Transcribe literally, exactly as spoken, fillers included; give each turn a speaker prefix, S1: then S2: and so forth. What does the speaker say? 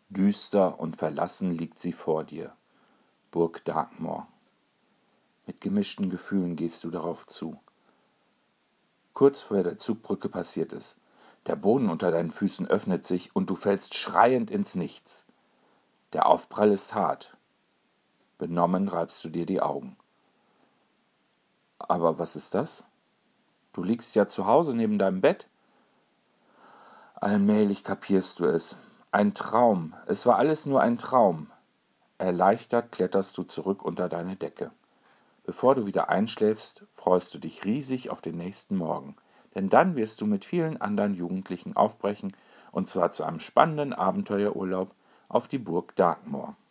S1: Düster und verlassen liegt sie vor dir, Burg Darkmoor. Mit gemischten Gefühlen gehst du darauf zu. Kurz vor der Zugbrücke passiert es. Der Boden unter deinen Füßen öffnet sich und du fällst schreiend ins Nichts. Der Aufprall ist hart. Benommen reibst du dir die Augen. Aber was ist das? Du liegst ja zu Hause neben deinem Bett. Allmählich kapierst du es. Ein Traum. Es war alles nur ein Traum. Erleichtert kletterst du zurück unter deine Decke. Bevor du wieder einschläfst, freust du dich riesig auf den nächsten Morgen. Denn dann wirst du mit vielen anderen Jugendlichen aufbrechen, und zwar zu einem spannenden Abenteuerurlaub auf die Burg Darkmoor.